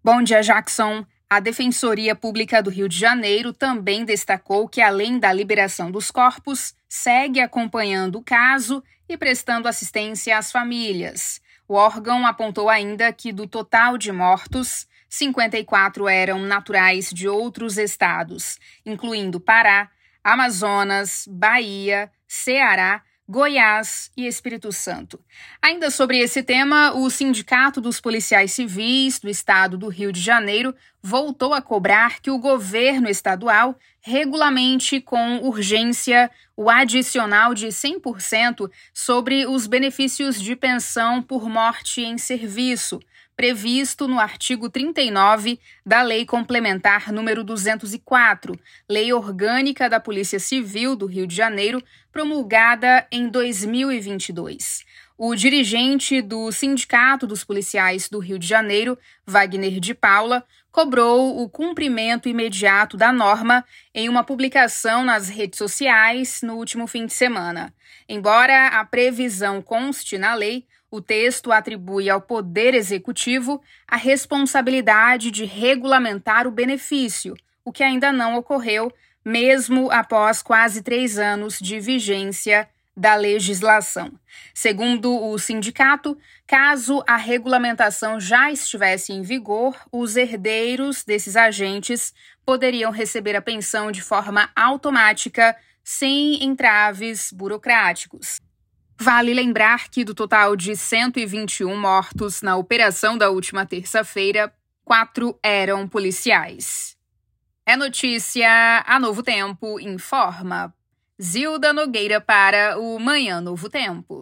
Bom dia, Jackson. A Defensoria Pública do Rio de Janeiro também destacou que, além da liberação dos corpos, segue acompanhando o caso e prestando assistência às famílias. O órgão apontou ainda que, do total de mortos, 54 eram naturais de outros estados, incluindo Pará, Amazonas, Bahia, Ceará, Goiás e Espírito Santo. Ainda sobre esse tema, o Sindicato dos Policiais Civis do Estado do Rio de Janeiro voltou a cobrar que o governo estadual regulamente com urgência o adicional de 100% sobre os benefícios de pensão por morte em serviço, previsto no artigo 39 da Lei Complementar número 204, Lei Orgânica da Polícia Civil do Rio de Janeiro, promulgada em 2022. O dirigente do Sindicato dos Policiais do Rio de Janeiro, Wagner de Paula, cobrou o cumprimento imediato da norma em uma publicação nas redes sociais no último fim de semana. Embora a previsão conste na lei, o texto atribui ao Poder Executivo a responsabilidade de regulamentar o benefício, o que ainda não ocorreu, mesmo após quase 3 anos de vigência da legislação. Segundo o sindicato, caso a regulamentação já estivesse em vigor, os herdeiros desses agentes poderiam receber a pensão de forma automática, sem entraves burocráticos. Vale lembrar que, do total de 121 mortos na operação da última terça-feira, 4 eram policiais. É notícia, a Novo Tempo informa. Zilda Nogueira para o Manhã Novo Tempo.